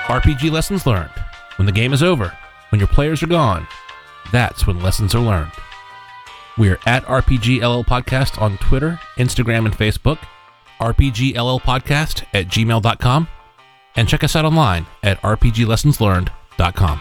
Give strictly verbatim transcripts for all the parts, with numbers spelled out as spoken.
R P G lessons learned. When the game is over, when your players are gone, that's when lessons are learned. We are at R P G L L Podcast on Twitter, Instagram, and Facebook, R P G L L Podcast at gmail dot com, and check us out online at r p g lessons learned dot com.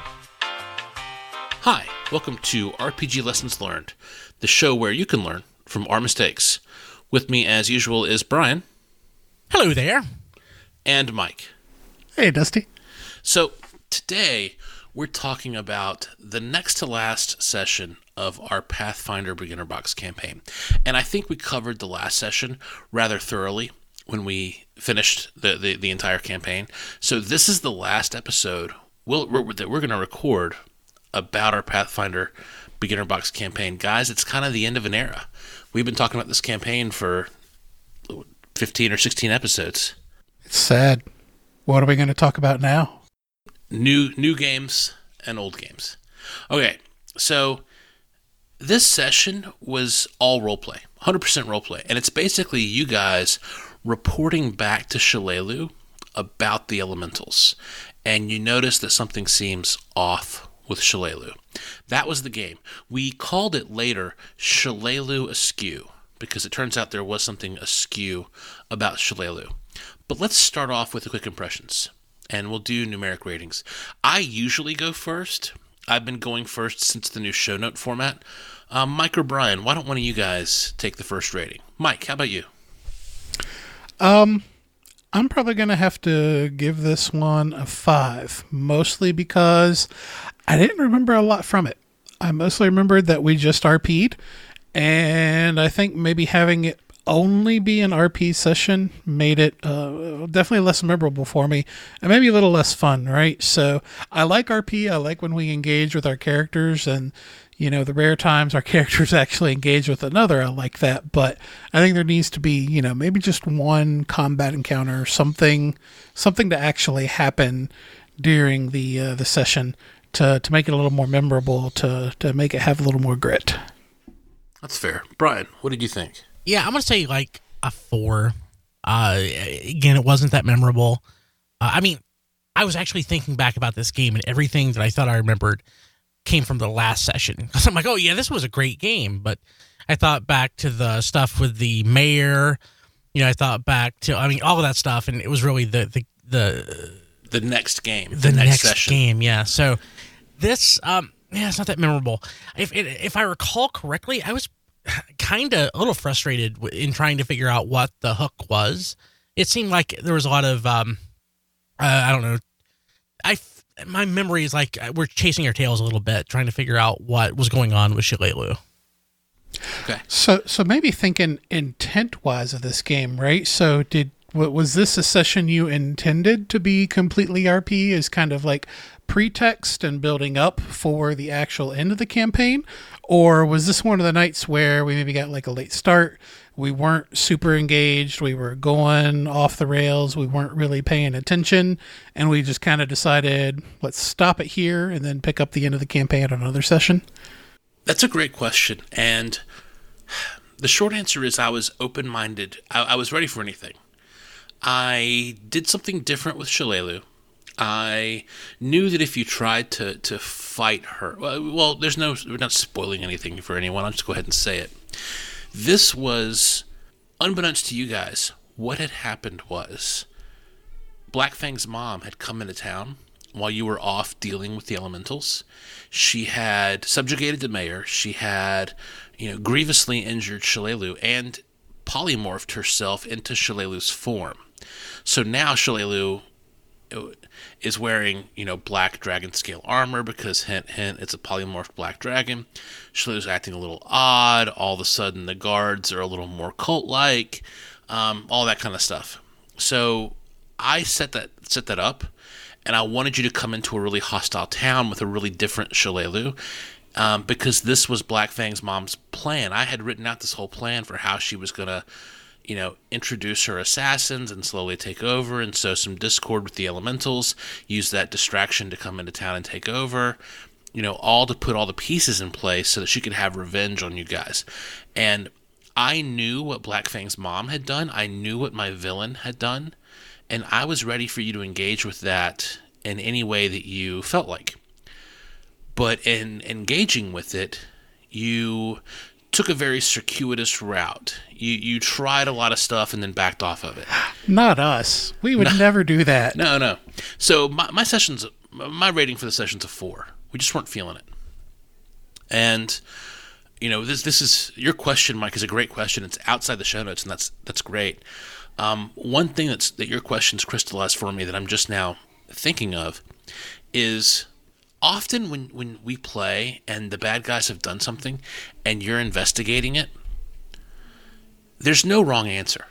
Hi, welcome to R P G Lessons Learned, the show where you can learn from our mistakes. With me, as usual, is Brian. Hello there. And Mike. Hey, Dusty. So, today, we're talking about the next to last session of our Pathfinder Beginner Box campaign. And I think we covered the last session rather thoroughly when we finished the, the, the entire campaign. So this is the last episode we'll, we're, that we're going to record about our Pathfinder Beginner Box campaign. Guys, it's kind of the end of an era. We've been talking about this campaign for fifteen or sixteen episodes. It's sad. What are we going to talk about now? New new games and old games. Okay, so this session was all roleplay, one hundred percent roleplay, and it's basically you guys reporting back to Shalelu about the elementals, and you notice that something seems off with Shalelu. That was the game. We called it later Shalelu Askew, because it turns out there was something askew about Shalelu. But let's start off with the quick impressions, and we'll do numeric ratings. I usually go first. I've been going first since the new show note format. Um, Mike or Brian, why don't one of you guys take the first rating? Mike, how about you? Um, I'm probably going to have to give this one a five, mostly because I didn't remember a lot from it. I mostly remembered that we just R P'd, and I think maybe having it only be an R P session made it uh, definitely less memorable for me, and maybe a little less fun, right? So I like R P. I like when we engage with our characters, and you know, the rare times our characters actually engage with another, I like that. But I think there needs to be, you know, maybe just one combat encounter, something, something to actually happen during the uh, the session to to make it a little more memorable, to to make it have a little more grit. That's fair. Brian, what did you think? Yeah, I'm going to say like a four. Uh, again, it wasn't that memorable. Uh, I mean, I was actually thinking back about this game, and everything that I thought I remembered came from the last session. Because I'm like, oh, yeah, this was a great game. But I thought back to the stuff with the mayor. You know, I thought back to, I mean, all of that stuff, and it was really the... The, the, the next game. The, the next, next session. game, yeah. So this, um, yeah, it's not that memorable. If, if I recall correctly, I was kind of a little frustrated in trying to figure out what the hook was. It seemed like there was a lot of, um, uh, I don't know, I, my memory is like we're chasing our tails a little bit, trying to figure out what was going on with Shalelu. Okay. So, so maybe thinking intent-wise of this game, right? So did, was this a session you intended to be completely R P as kind of like pretext and building up for the actual end of the campaign? Or was this one of the nights where we maybe got like a late start, we weren't super engaged, we were going off the rails, we weren't really paying attention, and we just kind of decided, let's stop it here and then pick up the end of the campaign on another session? That's a great question, and the short answer is I was open-minded. I, I was ready for anything. I did something different with Shalelu. I knew that if you tried to, to fight her, well, well, there's no, we're not spoiling anything for anyone. I'll just go ahead and say it. This was, unbeknownst to you guys, what had happened was Black Fang's mom had come into town while you were off dealing with the elementals. She had subjugated the mayor. She had, you know, grievously injured Shalelu and polymorphed herself into Shalelu's form. So now Shalelu is wearing, you know, black dragon scale armor because, hint, hint, it's a polymorphed black dragon. Shalelu's acting a little odd. All of a sudden, the guards are a little more cult-like, um, all that kind of stuff. So I set that set that up, and I wanted you to come into a really hostile town with a really different Shalelu, um, because this was Black Fang's mom's plan. I had written out this whole plan for how she was going to, you know, introduce her assassins and slowly take over and sow some discord with the elementals, use that distraction to come into town and take over, you know, all to put all the pieces in place so that she could have revenge on you guys. And I knew what Black Fang's mom had done. I knew what my villain had done. And I was ready for you to engage with that in any way that you felt like. But in engaging with it, you took a very circuitous route. You you tried a lot of stuff and then backed off of it. Not us. We would no, never do that. No, no. So my, my sessions, my rating for the session's a four. We just weren't feeling it. And, you know, this this is, your question, Mike, is a great question. It's outside the show notes, and that's that's great. Um, one thing that's that your question's crystallized for me that I'm just now thinking of is often when, when we play and the bad guys have done something and you're investigating it, there's no wrong answer.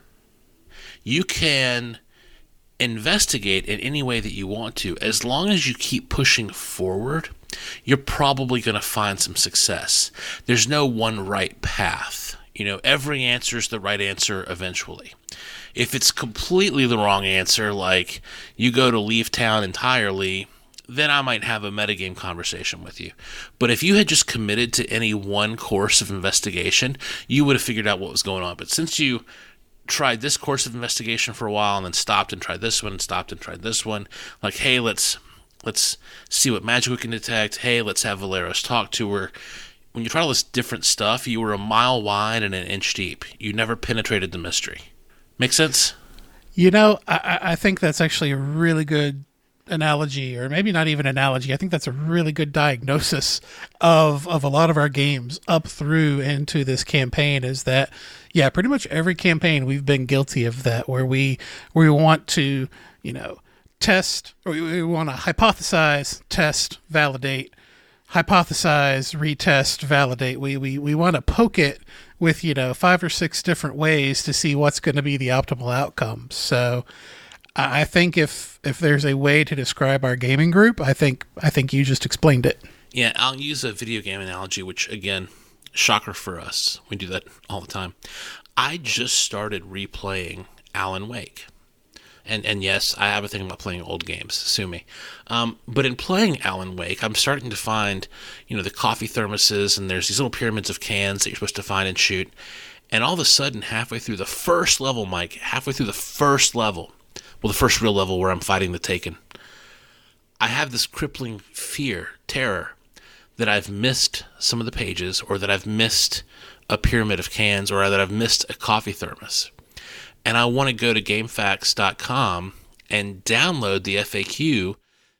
You can investigate in any way that you want to. As long as you keep pushing forward, you're probably going to find some success. There's no one right path. You know, every answer is the right answer eventually. If it's completely the wrong answer, like you go to leave town entirely, then I might have a metagame conversation with you. But if you had just committed to any one course of investigation, you would have figured out what was going on. But since you tried this course of investigation for a while and then stopped and tried this one and stopped and tried this one, like, hey, let's let's see what magic we can detect. Hey, let's have Valeros talk to her. When you try all this different stuff, you were a mile wide and an inch deep. You never penetrated the mystery. Make sense? You know, I, I think that's actually a really good analogy, or maybe not even analogy. I think that's a really good diagnosis of of a lot of our games up through into this campaign, is that, yeah, pretty much every campaign we've been guilty of that, where we we want to, you know, test, or we, we want to hypothesize, test, validate, hypothesize, retest, validate. We we we want to poke it with, you know, five or six different ways to see what's going to be the optimal outcome. So I think if if there's a way to describe our gaming group, I think I think you just explained it. Yeah, I'll use a video game analogy, which, again, shocker for us. We do that all the time. I just started replaying Alan Wake. And and yes, I have a thing about playing old games, sue me. Um, but in playing Alan Wake, I'm starting to find, you know, the coffee thermoses, and there's these little pyramids of cans that you're supposed to find and shoot. And all of a sudden, halfway through the first level, Mike, halfway through the first level, well, the first real level where I'm fighting the Taken, I have this crippling fear, terror, that I've missed some of the pages, or that I've missed a pyramid of cans, or that I've missed a coffee thermos. And I want to go to GameFAQs dot com and download the F A Q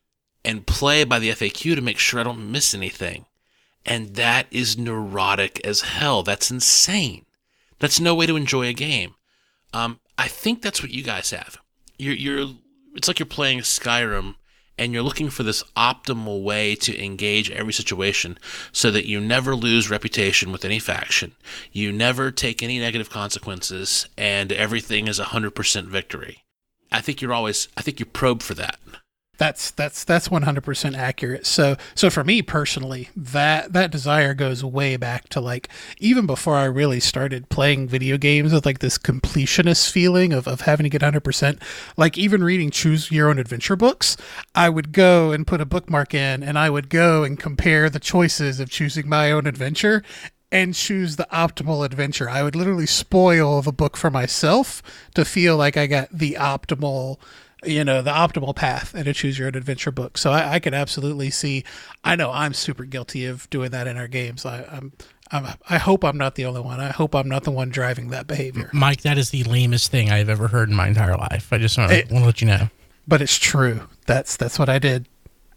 and play by the F A Q to make sure I don't miss anything. And that is neurotic as hell. That's insane. That's no way to enjoy a game. Um, I think that's what you guys have. You're, you're, it's like you're playing Skyrim, and you're looking for this optimal way to engage every situation so that you never lose reputation with any faction, you never take any negative consequences, and everything is a one hundred percent victory. I think you're always, I think you probe for that. That's that's that's one hundred percent accurate. So so for me personally, that that desire goes way back to, like, even before I really started playing video games with, like, this completionist feeling of, of having to get one hundred percent. Like, even reading Choose Your Own Adventure books, I would go and put a bookmark in, and I would go and compare the choices of choosing my own adventure and choose the optimal adventure. I would literally spoil the book for myself to feel like I got the optimal, you know, the optimal path in a Choose Your Own Adventure book. So I, I could absolutely see, I know I'm super guilty of doing that in our games. I, I'm, I'm, I hope I'm not the only one. I hope I'm not the one driving that behavior. Mike, that is the lamest thing I've ever heard in my entire life. I just want to, want to let you know. But it's true. That's, that's what I did.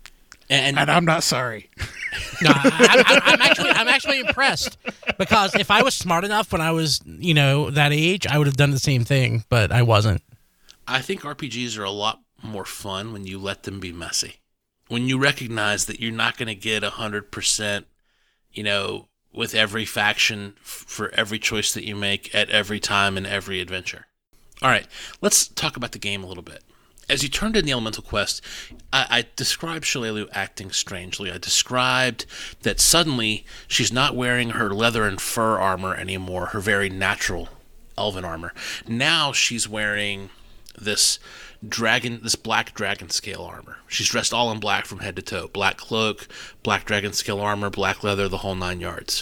And, and I'm not sorry. No, I, I, I'm actually I'm actually impressed, because if I was smart enough when I was, you know, that age, I would have done the same thing, but I wasn't. I think R P Gs are a lot more fun when you let them be messy. When you recognize that you're not going to get one hundred percent, you know, with every faction f- for every choice that you make at every time in every adventure. All right, let's talk about the game a little bit. As you turned in the Elemental Quest, I, I described Shalelu acting strangely. I described that suddenly she's not wearing her leather and fur armor anymore, her very natural elven armor. Now she's wearing this dragon, this black dragon scale armor. She's dressed all in black from head to toe. Black cloak, black dragon scale armor, black leather, the whole nine yards.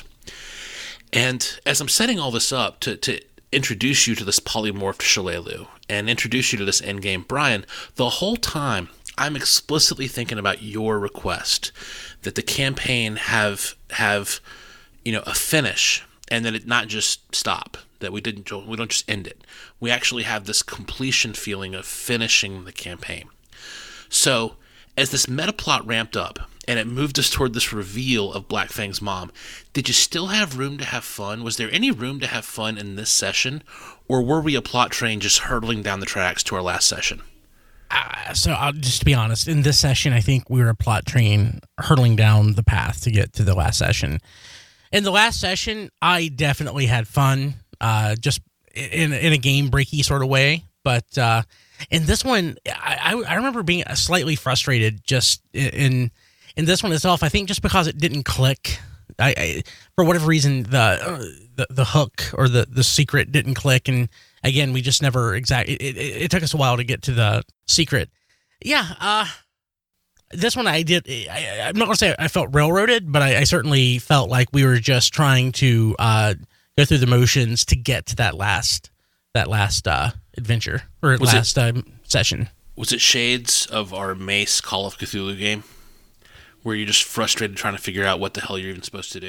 And as I'm setting all this up to, to introduce you to this polymorphed Shalelu and introduce you to this endgame Brian, the whole time I'm explicitly thinking about your request that the campaign have have you know a finish, and that it not just stop, that we didn't we don't just end it. We actually have this completion feeling of finishing the campaign. So as this meta plot ramped up and it moved us toward this reveal of Black Fang's mom, did you still have room to have fun? Was there any room to have fun in this session, or were we a plot train just hurtling down the tracks to our last session? Uh, so I'll just to be honest, in this session, I think we were a plot train hurtling down the path to get to the last session. In the last session, I definitely had fun, uh, just in in a game breaky sort of way. But uh, in this one, I, I remember being slightly frustrated just in in this one itself. I think just because it didn't click. I, I for whatever reason the, uh, the the hook or the, the secret didn't click, and again we just never exact. It, it, it took us a while to get to the secret. Yeah, uh, this one I did. I, I'm not gonna say I felt railroaded, but I, I certainly felt like we were just trying to uh, go through the motions to get to that last that last uh, adventure or was last it, uh, session. Was it shades of our Mace Call of Cthulhu game, where you're just frustrated trying to figure out what the hell you're even supposed to do?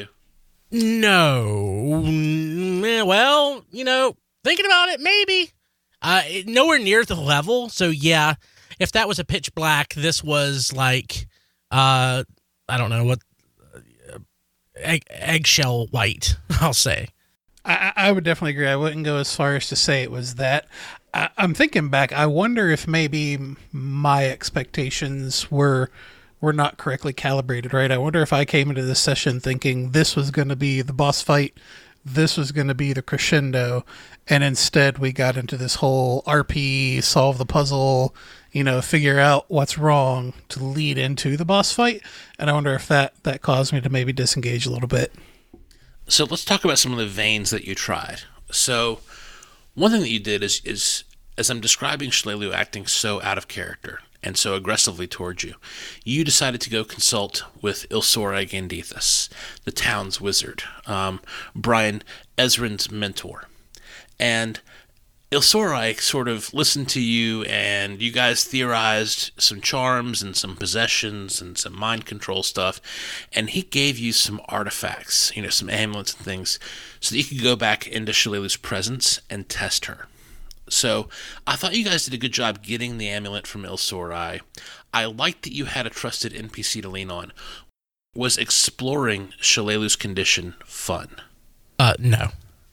No. Well, you know, thinking about it, maybe. Uh, nowhere near the level. So, yeah, if that was a pitch black, this was like, uh, I don't know, what, uh, egg, eggshell white, I'll say. I, I would definitely agree. I wouldn't go as far as to say it was that. I, I'm thinking back. I wonder if maybe my expectations were were not correctly calibrated, right? I wonder if I came into this session thinking this was going to be the boss fight, this was going to be the crescendo, and instead we got into this whole R P, solve the puzzle, you know, figure out what's wrong to lead into the boss fight. And I wonder if that, that caused me to maybe disengage a little bit. So let's talk about some of the veins that you tried. So one thing that you did is, is as I'm describing Shalelu acting so out of character and so aggressively towards you, you decided to go consult with Ilsora Gandethus, the town's wizard, um, Brian Ezrin's mentor. And Ilsora sort of listened to you, and you guys theorized some charms and some possessions and some mind control stuff, and he gave you some artifacts, you know, some amulets and things, so that you could go back into Shalelu's presence and test her. So I thought you guys did a good job getting the amulet from Ilsora. I liked that you had a trusted N P C to lean on. Was exploring Shalelu's condition fun? Uh, no.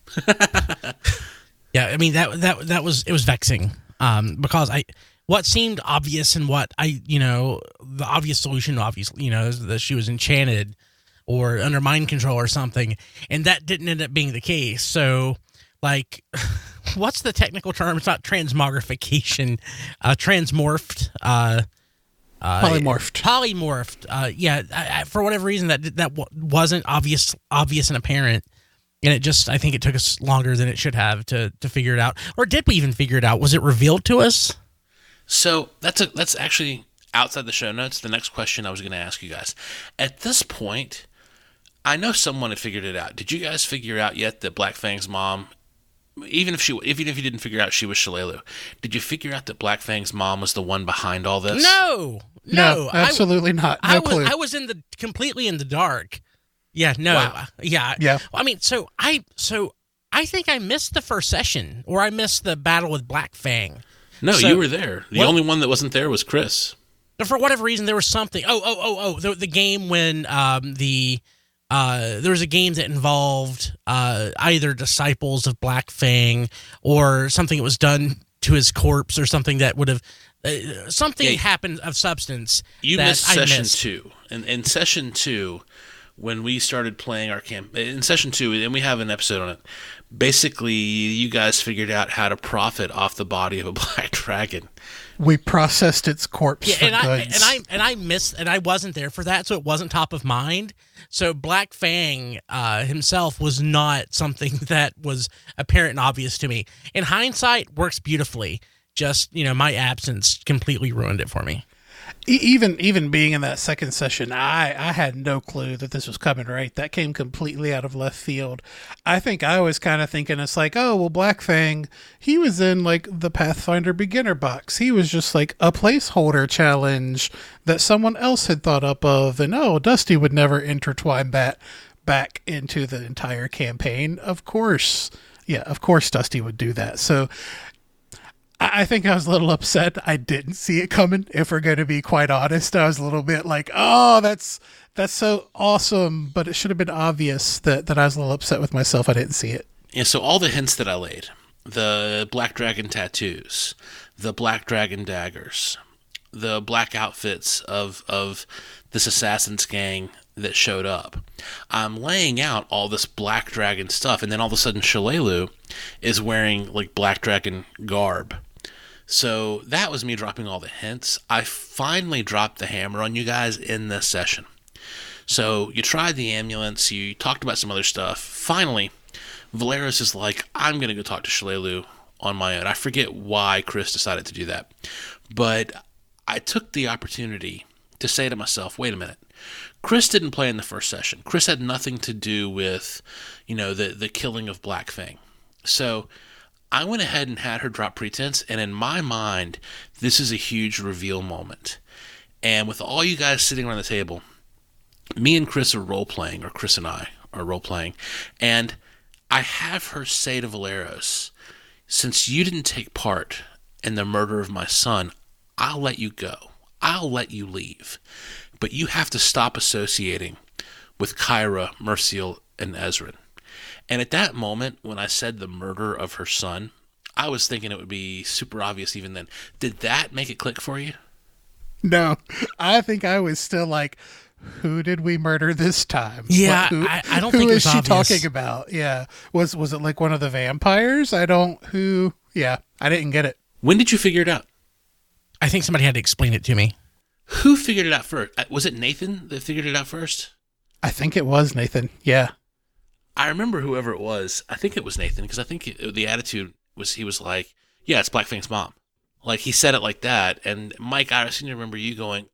Yeah, I mean that that that was it was vexing, um, because I what seemed obvious and what I you know the obvious solution obviously you know is that she was enchanted or under mind control or something, and that didn't end up being the case. So like, what's the technical term? It's not transmogrification, uh, transmorphed, uh, uh, polymorphed, polymorphed. Uh, yeah, I, I, for whatever reason that that w- wasn't obvious obvious and apparent. And it just, I think it took us longer than it should have to to figure it out. Or did we even figure it out? Was it revealed to us? So that's a, that's actually outside the show notes. The next question I was going to ask you guys. At this point, I know someone had figured it out. Did you guys figure out yet that Black Fang's mom, even if she, even if you didn't figure out she was Shalelu, did you figure out that Black Fang's mom was the one behind all this? No, no, no absolutely I, not. No I clue. was, I was in the completely in the dark. Yeah, no, wow. yeah, yeah. I mean, so I, so I think I missed the first session, or I missed the battle with Black Fang. No, so, you were there. The well, only one that wasn't there was Chris. For whatever reason, there was something. Oh, oh, oh, oh, the, the game when um the uh there was a game that involved uh either disciples of Black Fang or something that was done to his corpse or something that would have uh, something yeah, happened of substance. You that missed I session missed. two, and in session two. When we started playing our camp in session two, and we have an episode on it, basically you guys figured out how to profit off the body of a black dragon. We processed its corpse Yeah, for and I goods. and I and I missed and I wasn't there for that, so it wasn't top of mind. So Black Fang uh, himself was not something that was apparent and obvious to me. In hindsight, works beautifully. Just you know, my absence completely ruined it for me. E- Even even being in that second session, I I had no clue that this was coming. Right, that came completely out of left field. I think I was kind of thinking it's like, oh well, Black Fang, he was in like the Pathfinder beginner box. He was just like a placeholder challenge that someone else had thought up of, and oh, Dusty would never intertwine that back into the entire campaign. Of course, yeah, of course, Dusty would do that. So I think I was a little upset. I didn't see it coming. If we're going to be quite honest, I was a little bit like, "Oh, that's that's so awesome," but it should have been obvious that that I was a little upset with myself. I didn't see it. Yeah, so all the hints that I laid, the black dragon tattoos, the black dragon daggers, the black outfits of of this assassin's gang that showed up. I'm laying out all this black dragon stuff, and then all of a sudden Shalelu is wearing like black dragon garb. So that was me dropping all the hints. I finally dropped the hammer on you guys in this session. So you tried the ambulance, you talked about some other stuff. Finally, Valeris is like, I'm going to go talk to Shalelu on my own. I forget why Chris decided to do that. But I took the opportunity to say to myself, wait a minute. Chris didn't play in the first session. Chris had nothing to do with, you know, the, the killing of Black Fang. So I went ahead and had her drop pretense, and in my mind, this is a huge reveal moment. And with all you guys sitting around the table, me and Chris are role-playing, or Chris and I are role-playing, and I have her say to Valeros, since you didn't take part in the murder of my son, I'll let you go. I'll let you leave. But you have to stop associating with Kyra, Merciel, and Ezran. And at that moment, when I said the murder of her son, I was thinking it would be super obvious even then. Did that make it click for you? No, I think I was still like, who did we murder this time? Yeah, What- who, I, I don't who think it is was she obvious. talking about? Yeah, was was it like one of the vampires? I don't. Who? Yeah, I didn't get it. When did you figure it out? I think somebody had to explain it to me. Who figured it out first? Uh, Was it Nathan that figured it out first? I think it was Nathan. Yeah. I remember whoever it was. I think it was Nathan, because I think it, the attitude was he was like, yeah, it's Black Fang's mom. Like, he said it like that. And Mike, I seem to remember you going,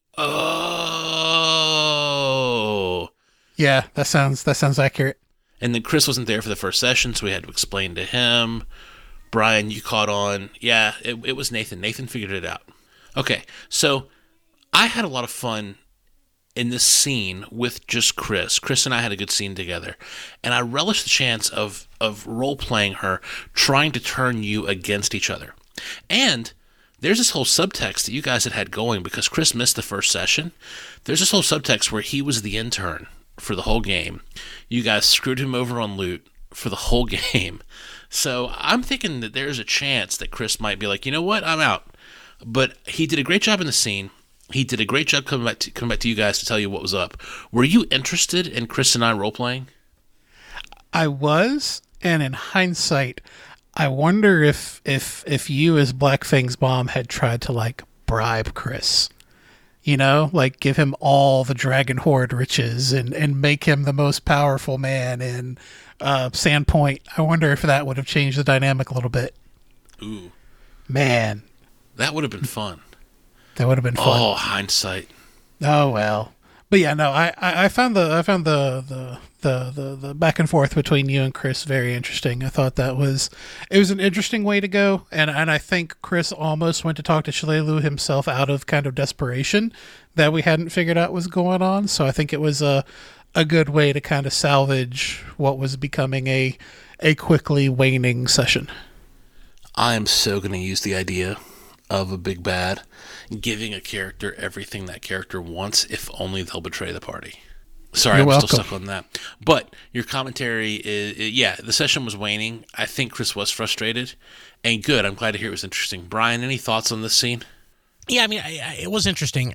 oh. Yeah, that sounds that sounds accurate. And then Chris wasn't there for the first session, so we had to explain to him. Brian, you caught on. Yeah, it, it was Nathan. Nathan figured it out. Okay, so I had a lot of fun in this scene with just Chris. Chris and I had a good scene together. And I relished the chance of, of role-playing her, trying to turn you against each other. And there's this whole subtext that you guys had had going, because Chris missed the first session. There's this whole subtext where he was the intern for the whole game. You guys screwed him over on loot for the whole game. So I'm thinking that there's a chance that Chris might be like, you know what, I'm out. But he did a great job in the scene. He did a great job coming back to, coming back to you guys to tell you what was up. Were you interested in Chris and I role-playing? I was, and in hindsight, I wonder if if if you as Black Fang's mom had tried to like bribe Chris. You know, like give him all the Dragon Horde riches and, and make him the most powerful man in uh, Sandpoint. I wonder if that would have changed the dynamic a little bit. Ooh, Man, that would have been fun. that would have been fun. Oh, hindsight. Oh well, but yeah, no, I, I, I found the I found the, the the the the back and forth between you and Chris very interesting. I thought that was it was an interesting way to go, and and I think Chris almost went to talk to Shalelu himself out of kind of desperation that we hadn't figured out was going on. So I think it was a a good way to kind of salvage what was becoming a a quickly waning session. I am so going to use the idea of a big bad giving a character everything that character wants, if only they'll betray the party. Sorry, You're I'm welcome. still stuck on that. But your commentary is, yeah, the session was waning. I think Chris was frustrated. And good, I'm glad to hear it was interesting. Brian, any thoughts on this scene? Yeah, I mean, I, I, it was interesting.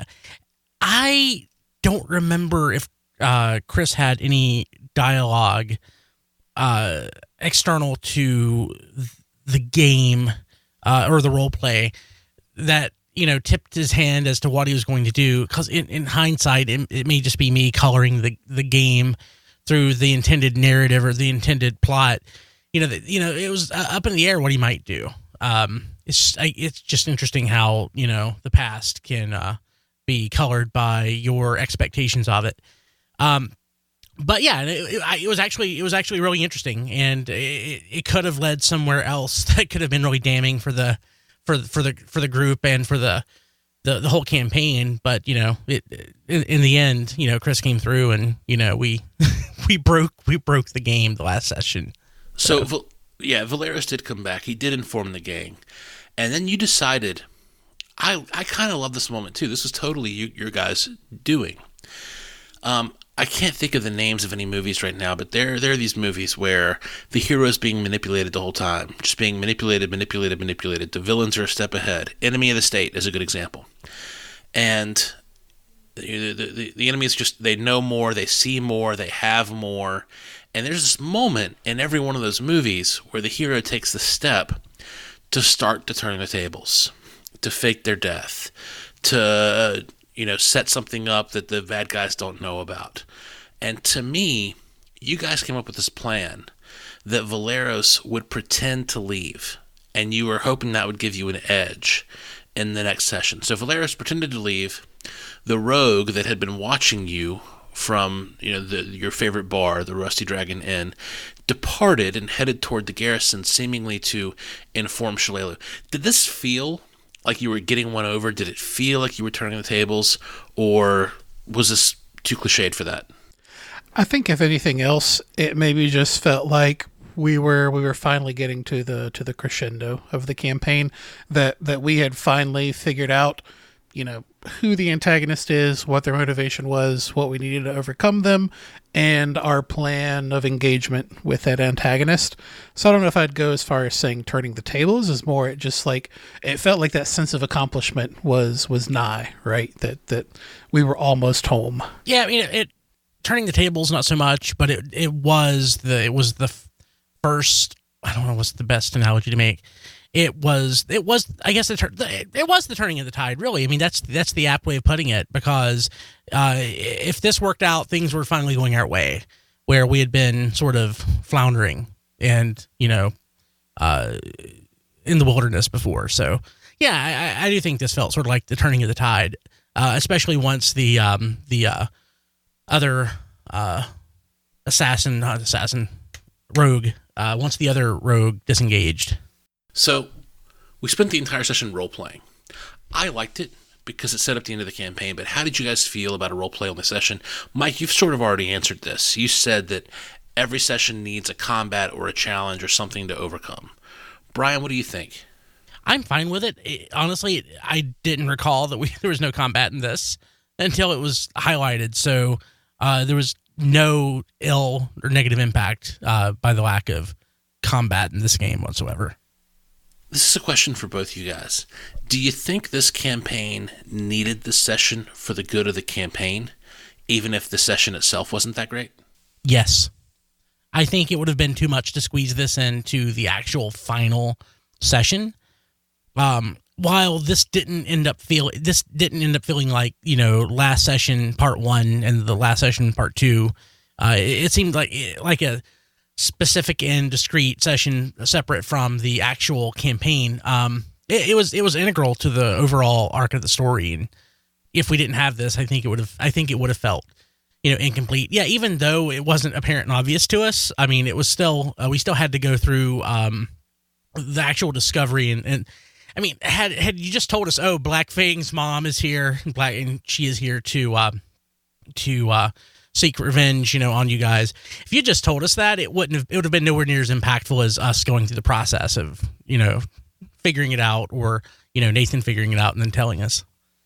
I don't remember if uh, Chris had any dialogue uh, external to the game uh, or the role play that, you know, tipped his hand as to what he was going to do. Because in, in hindsight, it, it may just be me coloring the, the game through the intended narrative or the intended plot. You know, the, you know, it was uh, up in the air what he might do. Um, it's just, I, it's just interesting how, you know, the past can uh, be colored by your expectations of it. Um, but yeah, it, it, it was actually it was actually really interesting, and it, it could have led somewhere else that could have been really damning for the for for the for the group and for the the, the whole campaign. But you know, it in, in the end, you know, Chris came through, and you know, we we broke we broke the game the last session. So, so yeah, Valeris did come back. He did inform the gang, and then you decided. I I kind of love this moment too. This was totally you, your guys doing. Um, I can't think of the names of any movies right now, but there there are these movies where the hero is being manipulated the whole time, just being manipulated, manipulated, manipulated. The villains are a step ahead. Enemy of the State is a good example, and the the, the, the enemies just they know more, they see more, they have more, and there's this moment in every one of those movies where the hero takes the step to start to turn the tables. To fake their death, to, you know, set something up that the bad guys don't know about. And to me, you guys came up with this plan that Valeros would pretend to leave, and you were hoping that would give you an edge in the next session. So Valeros pretended to leave. The rogue that had been watching you from, you know, the, your favorite bar, the Rusty Dragon Inn, departed and headed toward the garrison, seemingly to inform Shalelu. Did this feel like you were getting one over? Did it feel like you were turning the tables, or was this too cliched for that? I think if anything else, it maybe just felt like we were we were finally getting to the to the crescendo of the campaign, that that we had finally figured out, you know, who the antagonist is, what their motivation was, what we needed to overcome them, and our plan of engagement with that antagonist. So I don't know if I'd go as far as saying turning the tables, is more it just like it felt like that sense of accomplishment was was nigh, right? That that we were almost home. Yeah, I mean it, it turning the tables not so much, but it it was the it was the first, I don't know what's the best analogy to make. It was, it was, I guess, the, it was the turning of the tide, really. I mean, that's that's the apt way of putting it, because uh, if this worked out, things were finally going our way, where we had been sort of floundering and, you know, uh, in the wilderness before. So, yeah, I, I do think this felt sort of like the turning of the tide, uh, especially once the um, the uh, other uh, assassin, not assassin, rogue, uh, once the other rogue disengaged. So, we spent the entire session role-playing. I liked it because it set up the end of the campaign, but how did you guys feel about a role-play on the session? Mike, you've sort of already answered this. You said that every session needs a combat or a challenge or something to overcome. Brian, what do you think? I'm fine with it. it honestly, I didn't recall that we there was no combat in this until it was highlighted, so uh, there was no ill or negative impact uh, by the lack of combat in this game whatsoever. This is a question for both you guys. Do you think this campaign needed the session for the good of the campaign, even if the session itself wasn't that great? Yes. I think it would have been too much to squeeze this into the actual final session. Um, while this didn't end up feel this didn't end up feeling like, you know, last session part one and the last session part two, uh, it, it seemed like like a specific and discrete session separate from the actual campaign. Um, it, it was it was integral to the overall arc of the story, and if we didn't have this, I think it would have I think it would have felt, you know, incomplete. Yeah, even though it wasn't apparent and obvious to us, I mean, it was still uh, we still had to go through um, the actual discovery, and, and I mean, had had you just told us, oh, Black Fang's mom is here, Black, and she is here to uh, to uh, seek revenge, you know, on you guys. If you just told us that, it wouldn't have, it would have been nowhere near as impactful as us going through the process of, you know, figuring it out, or, you know, Nathan figuring it out and then telling us.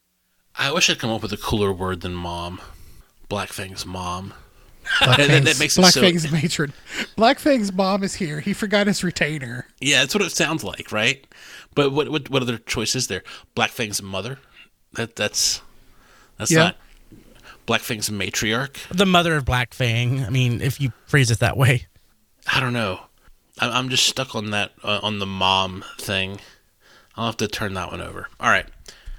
I wish I'd come up with a cooler word than mom. Black Fang's mom. Black that, Fang's, that makes it Black so... Fang's matron. Black Fang's mom is here. He forgot his retainer. Yeah, that's what it sounds like, right? But what what, what other choice is there? Black Fang's mother? That that's that's yeah. not Black Fang's matriarch. The mother of Black Fang. I mean, if you phrase it that way. I don't know. I'm I'm just stuck on that uh, on the mom thing. I'll have to turn that one over. All right.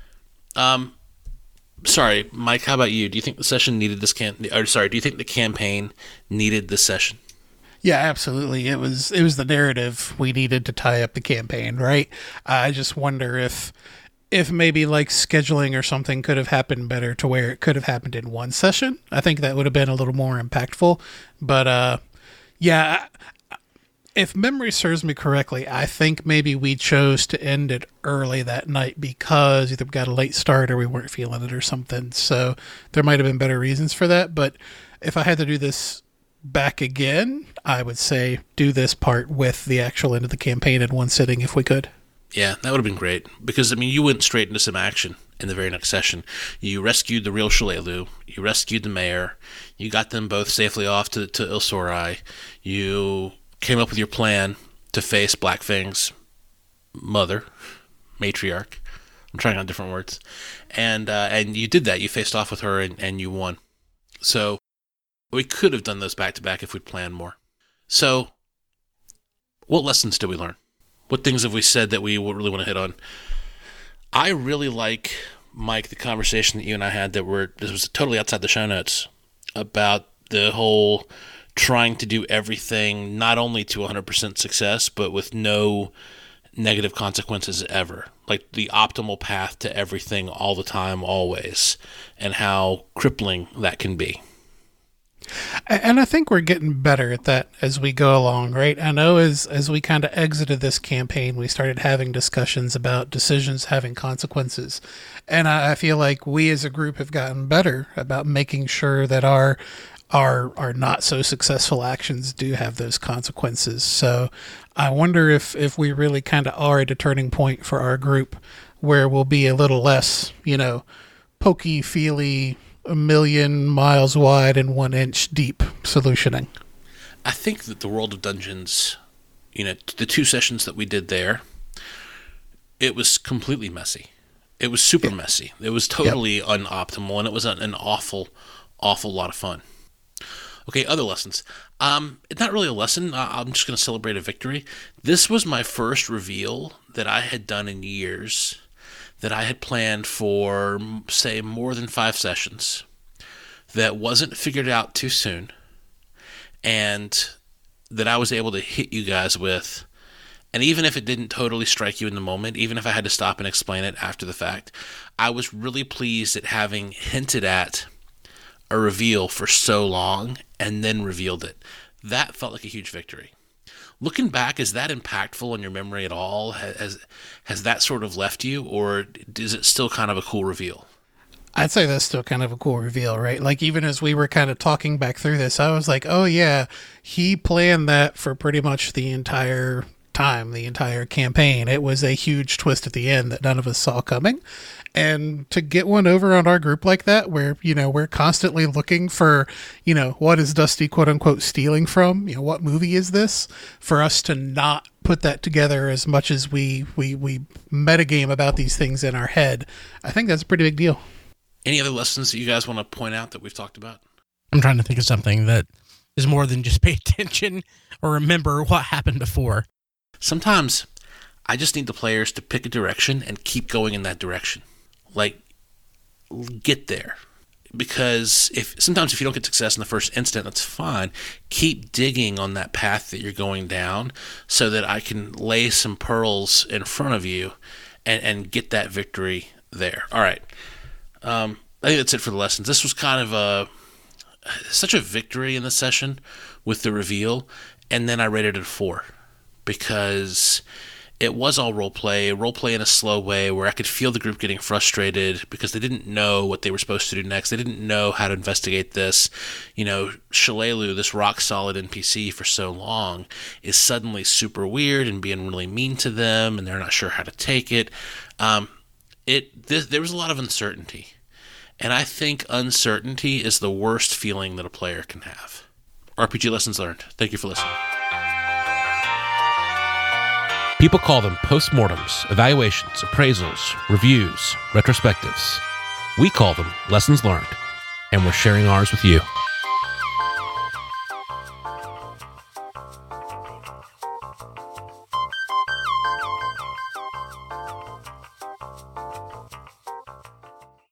Um. Sorry, Mike, how about you? Do you think the session needed this can or sorry, do you think the campaign needed this session? Yeah, absolutely. It was it was the narrative we needed to tie up the campaign, right? I just wonder if if maybe like scheduling or something could have happened better to where it could have happened in one session. I think that would have been a little more impactful. But uh, yeah, if memory serves me correctly, I think maybe we chose to end it early that night because either we got a late start or we weren't feeling it or something. So there might have been better reasons for that. But if I had to do this back again, I would say do this part with the actual end of the campaign in one sitting if we could. Yeah, that would have been great. Because, I mean, you went straight into some action in the very next session. You rescued the real Shalelu. You rescued the mayor. You got them both safely off to, to Ilsorai. You came up with your plan to face Blackfang's mother, matriarch. I'm trying on different words. And uh, and you did that. You faced off with her and, and you won. So we could have done those back-to-back if we'd planned more. So what lessons did we learn? What things have we said that we really want to hit on? I really like, Mike, the conversation that you and I had that were, this was totally outside the show notes, about the whole trying to do everything not only to one hundred percent success, but with no negative consequences ever. Like the optimal path to everything all the time, always, and how crippling that can be. And I think we're getting better at that as we go along, right? I know as as we kind of exited this campaign, we started having discussions about decisions having consequences. And I, I feel like we as a group have gotten better about making sure that our our our not so successful actions do have those consequences. So I wonder if, if we really kind of are at a turning point for our group where we'll be a little less, you know, pokey, feely, a million miles wide and one inch deep solutioning. I think that the World of Dungeons, you know, the two sessions that we did there, it was completely messy. It was super yeah. messy. It was totally yep. unoptimal, and it was an, an awful, awful lot of fun. Okay, other lessons. Um, it's not really a lesson. I'm just going to celebrate a victory. This was my first reveal that I had done in years, that I had planned for, say, more than five sessions, that wasn't figured out too soon, and that I was able to hit you guys with. And even if it didn't totally strike you in the moment, even if I had to stop and explain it after the fact, I was really pleased at having hinted at a reveal for so long and then revealed it. That felt like a huge victory. Looking back, is that impactful on your memory at all? Has has that sort of left you, or is it still kind of a cool reveal? I'd say that's still kind of a cool reveal, right? Like, even as we were kind of talking back through this, I was like, oh yeah, he planned that for pretty much the entire time, the entire campaign. It was a huge twist at the end that none of us saw coming. And to get one over on our group like that, where, you know, we're constantly looking for, you know, what is Dusty quote unquote stealing from? You know, what movie is this? For us to not put that together as much as we, we, we metagame about these things in our head, I think that's a pretty big deal. Any other lessons that you guys want to point out that we've talked about? I'm trying to think of something that is more than just pay attention or remember what happened before. Sometimes I just need the players to pick a direction and keep going in that direction. Like, get there. Because if sometimes if you don't get success in the first instant, that's fine. Keep digging on that path that you're going down so that I can lay some pearls in front of you and, and get that victory there. All right. Um, I think that's it for the lessons. This was kind of a such a victory in the session with the reveal, and then I rated it a four because it was all role play, role play in a slow way where I could feel the group getting frustrated because they didn't know what they were supposed to do next. They didn't know how to investigate this. You know, Shalelu, this rock solid N P C for so long, is suddenly super weird and being really mean to them, and they're not sure how to take it. Um, it th- there was a lot of uncertainty, and I think uncertainty is the worst feeling that a player can have. R P G Lessons Learned. Thank you for listening. People call them postmortems, evaluations, appraisals, reviews, retrospectives. We call them lessons learned, and we're sharing ours with you.